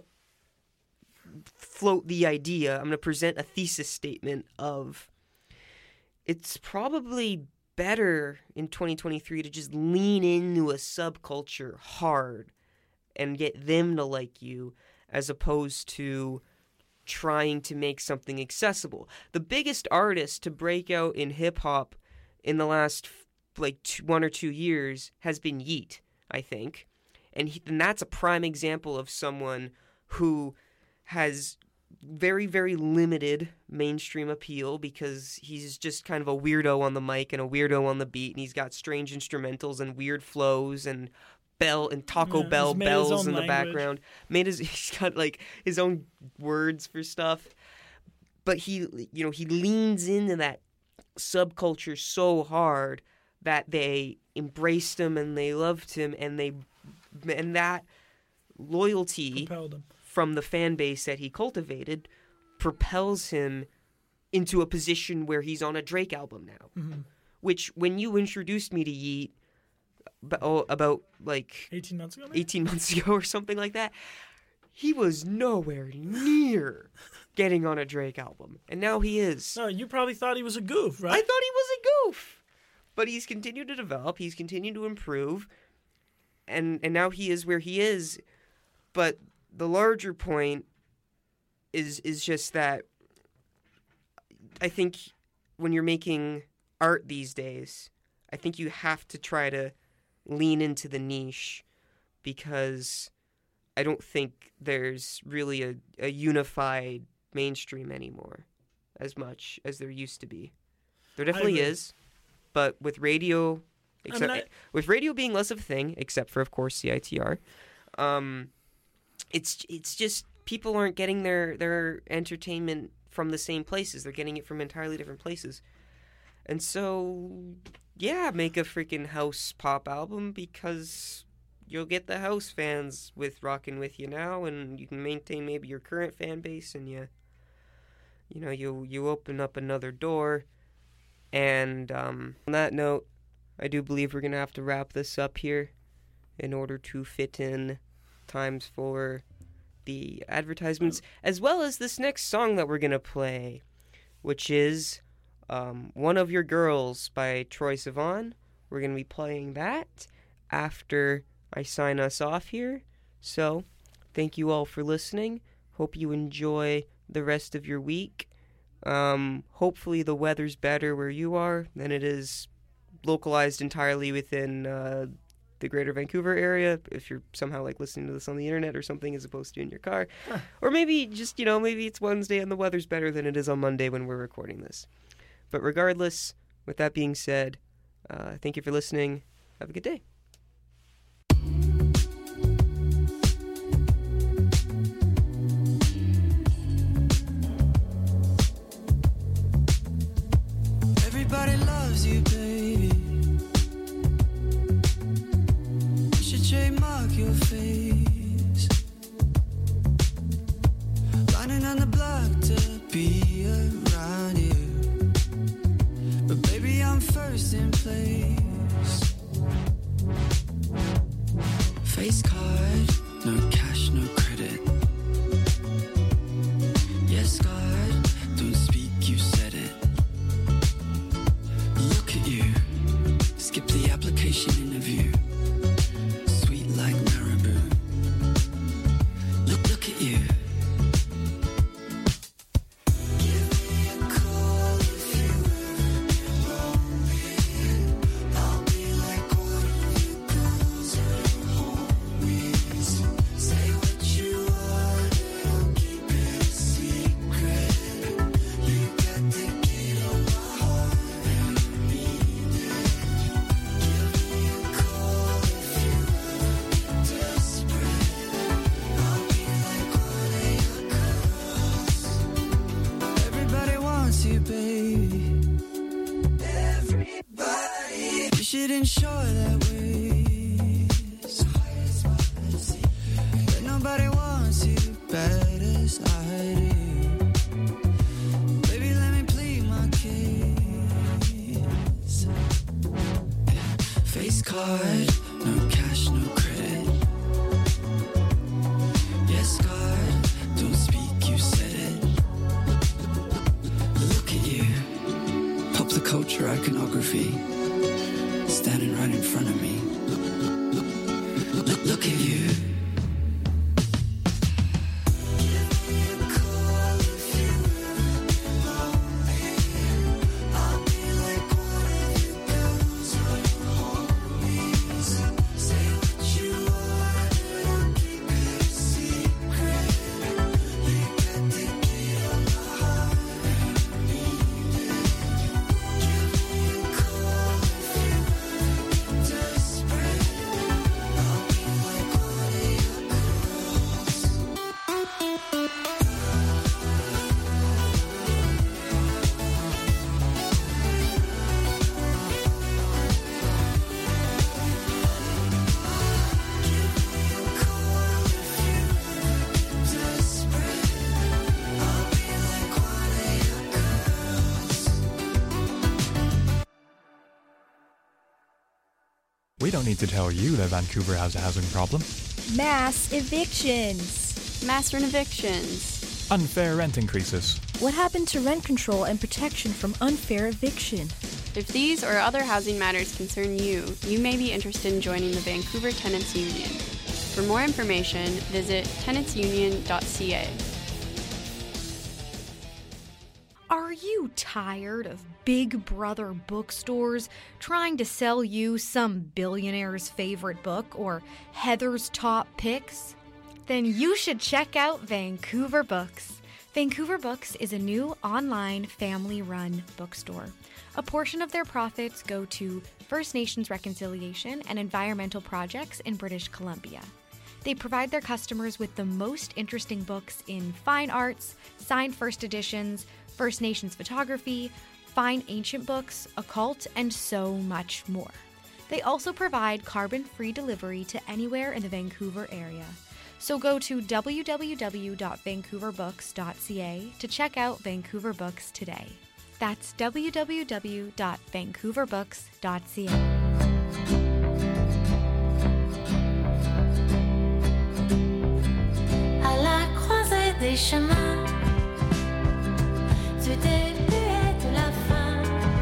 float the idea, I'm going to present a thesis statement of, it's probably better in twenty twenty-three to just lean into a subculture hard and get them to like you, as opposed to trying to make something accessible. The biggest artist to break out in hip-hop in the last, like, two, one or two years has been Yeat, I think. And, he, and that's a prime example of someone who has very, very limited mainstream appeal because he's just kind of a weirdo on the mic and a weirdo on the beat, and he's got strange instrumentals and weird flows and bell and Taco Yeah, Bell he's made his bells own in the language. background. Made his he's got like his own words for stuff, but he you know he leans into that subculture so hard that they embraced him and they loved him, and they and that loyalty Propelled him. from the fan base that he cultivated propels him into a position where he's on a Drake album now. Mm-hmm. Which, when you introduced me to Yeat b- oh, about like eighteen months ago, maybe? eighteen months ago or something like that, he was nowhere near getting on a Drake album. And now he is. No, you probably thought he was a goof, right? I thought he was a goof. But he's continued to develop. He's continued to improve. And and now he is where he is. But the larger point is is just that I think when you're making art these days, I think you have to try to lean into the niche, because I don't think there's really a, a unified mainstream anymore as much as there used to be. There definitely agree. is, but with radio, except I- with radio being less of a thing, except for of course C I T R, um, it's it's just people aren't getting their their entertainment from the same places. They're getting it from entirely different places. And so, yeah, make a freaking house pop album, because you'll get the house fans with rocking with you now, and you can maintain maybe your current fan base, and you, you know, you you open up another door. And um, on that note, I do believe we're gonna have to wrap this up here, in order to fit in times for the advertisements, as well as this next song that we're gonna play, which is um, "One of Your Girls" by Troye Sivan. We're gonna be playing that after I sign us off here. So, thank you all for listening. Hope you enjoy the rest of your week. Um, hopefully the weather's better where you are than it is localized entirely within uh, the greater Vancouver area, if you're somehow like listening to this on the internet or something as opposed to in your car. Huh. Or maybe just, you know, maybe it's Wednesday and the weather's better than it is on Monday when we're recording this. But regardless, with that being said, uh, thank you for listening. Have a good day. Everybody loves you, baby. You should trademark your face. Lining on the block to be around you. But baby, I'm first in place. Face card, no cash, no credit. Yes, God, don't speak, you said it. Look at you, skip the application interview. Sweet like marabou. Look, look at you. Give me a call if you ever lonely. I'll be like one of your girls or your homies. Say what you want, I'll keep it a secret. You got the key to my heart. You, baby. Everybody, you should ensure that ways. But nobody wants you bad as I do. Baby, let me plead my case. Face card, no cash, no credit. Yes, God, don't speak, you said it. Pop the culture iconography, standing right in front of me. Look, look, look at you. Give me a call if you ever lonely. I'll be like one of your girls or your homies. Say what you want, I'll keep it a secret. You got the key to my heart. We don't need to tell you that Vancouver has a housing problem. Mass evictions. Mass rent evictions. Unfair rent increases. What happened to rent control and protection from unfair eviction? If these or other housing matters concern you, you may be interested in joining the Vancouver Tenants Union. For more information, visit tenants union dot c a. Are you tired of Big Brother bookstores trying to sell you some billionaire's favorite book or Heather's top picks? Then you should check out Vancouver Books. Vancouver Books is a new online family-run bookstore. A portion of their profits go to First Nations reconciliation and environmental projects in British Columbia. They provide their customers with the most interesting books in fine arts, signed first editions, First Nations photography, fine ancient books, occult, and so much more. They also provide carbon-free delivery to anywhere in the Vancouver area. So go to w w w dot vancouver books dot c a to check out Vancouver Books today. That's w w w dot vancouver books dot c a. À la croisée des chemins, du début et de la fin,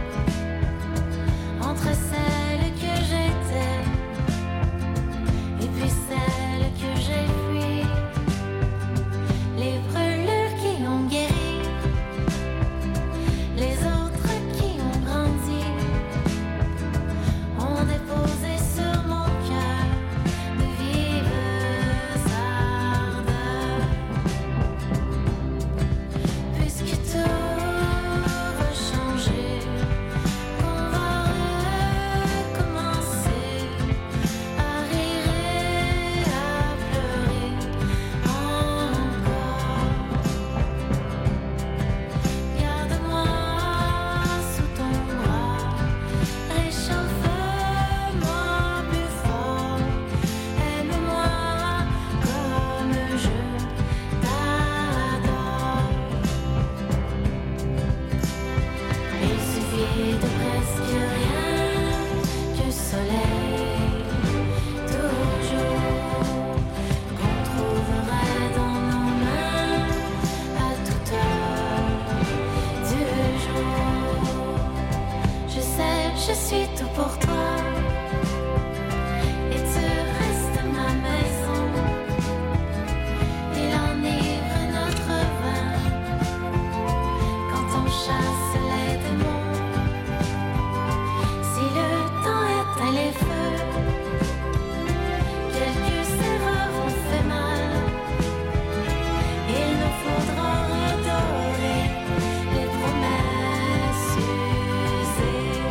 entre celle que j'étais et puis celle que j'ai fui, les brûlures qui ont guéri, les autres qui ont grandi, ont déposé sur mon cœur de vives ardeurs. Puisque tout va changer, on va recommencer à rire et à pleurer encore. Garde-moi sous ton bras, réchauffe-moi plus fort, aime-moi comme je t'adore. Il suffit de presque rien que soleil, toujours qu'on trouverait dans nos mains à toute heure du jour. Je sais, je suis tout pour toi et tu restes ma maison. Il enivre notre vin quand on chasse les démons. Si le temps éteint les feux, quelques erreurs ont fait mal. Il nous faudra redorer les promesses usées.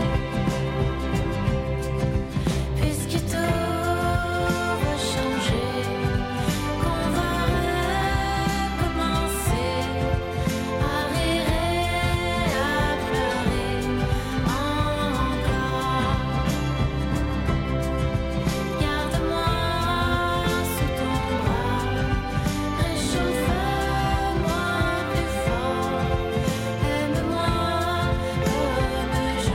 Puisque tout va changer, qu'on va recommencer à rire et à pleurer encore. Garde-moi sous ton bras, réchauffe-moi plus fort, aime-moi comme je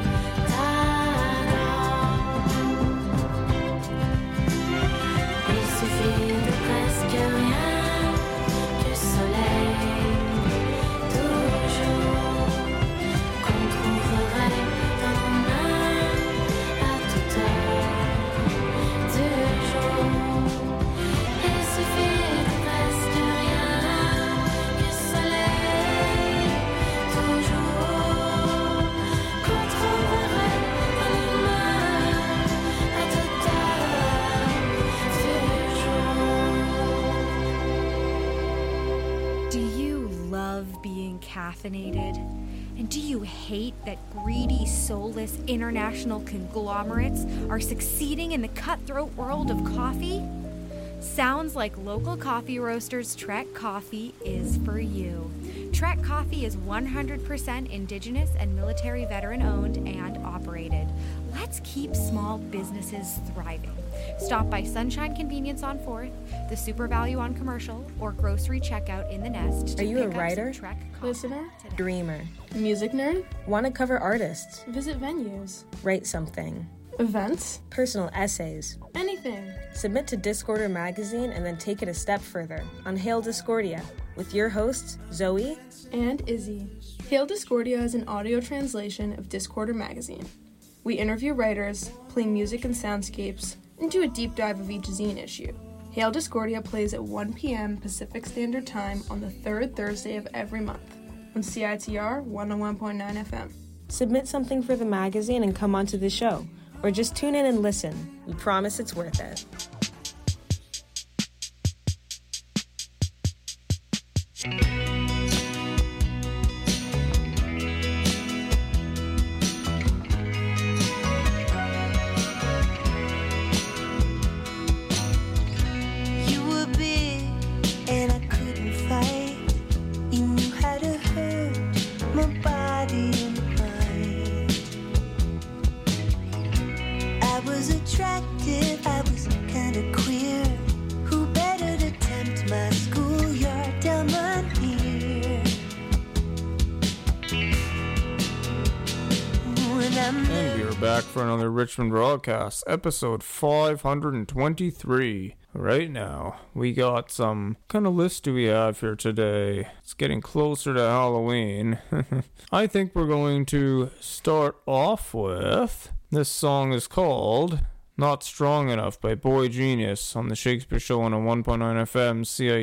t'adore. Il suffit de presque rien que soleil, toujours qu'on trouverait dans nos mains à toute heure du jour. Il suffit de presque rien que soleil, toujours qu'on trouverait dans nos mains à toute heure du jour. Do you love being caffeinated? And do you hate that greedy, soulless international conglomerates are succeeding in the cutthroat world of coffee? Sounds like local coffee roasters Trek Coffee is for you. Trek Coffee is one hundred percent Indigenous and military veteran owned and operated. Let's keep small businesses thriving. Stop by Sunshine Convenience on fourth, the Super Value on Commercial, or grocery checkout in the Nest. to Are you a pick up some writer? Trek Coffee Listener? today. Dreamer. Music nerd? Want to cover artists? Visit venues. Write something. Events? Personal essays. Anything. Submit to Discorder magazine and then take it a step further on Hail Discordia with your hosts, Zoe And Izzy. Hail Discordia is an audio translation of Discorder magazine. We interview writers, play music and soundscapes, and do a deep dive of each zine issue. Hail Discordia plays at one p.m. Pacific Standard Time on the third Thursday of every month on C I T R one oh one point nine F M. Submit something for the magazine and come onto the show. Or just tune in and listen. We promise it's worth it. You were big and I couldn't fight. You knew how to hurt my body and mind. I back for another Richmond Broadcast, episode five hundred twenty-three. Right now, we got some kind of list do we have here today. It's getting closer to Halloween. I think we're going to start off with, this song is called Not Strong Enough by Boy Genius on the Shakespeare Show on a one point nine F M C I